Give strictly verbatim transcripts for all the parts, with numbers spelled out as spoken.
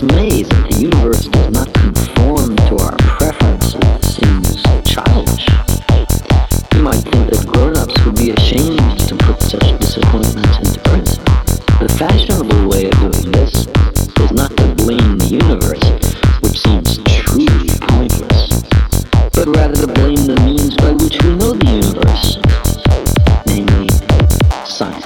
dismay that the universe does not conform to our preferences seems childish. You might think that grown-ups would be ashamed to put such disappointments into print. The fashionable way of doing this is not to blame the universe, which seems truly pointless, but rather to blame the means by which we know the universe, namely science.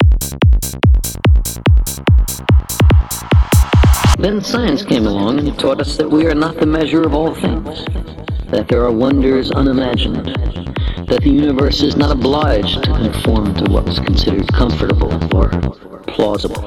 Then science came along and taught us that we are not the measure of all things, that there are wonders unimagined, that the universe is not obliged to conform to what was considered comfortable or plausible.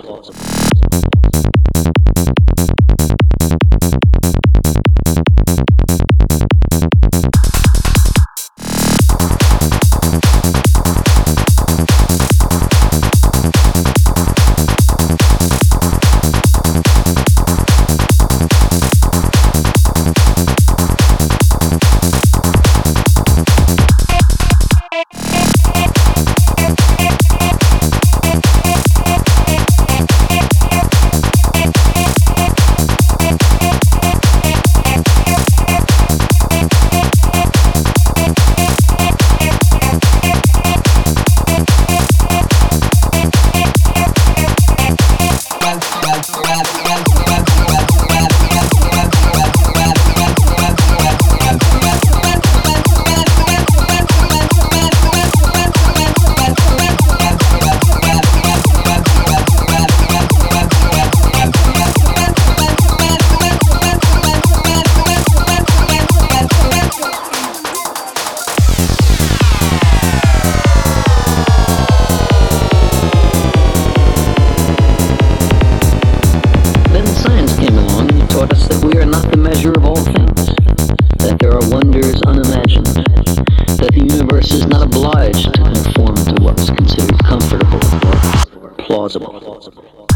Taught us that we are not the measure of all things, that there are wonders unimagined, that the universe is not obliged to conform to what was considered comfortable or plausible.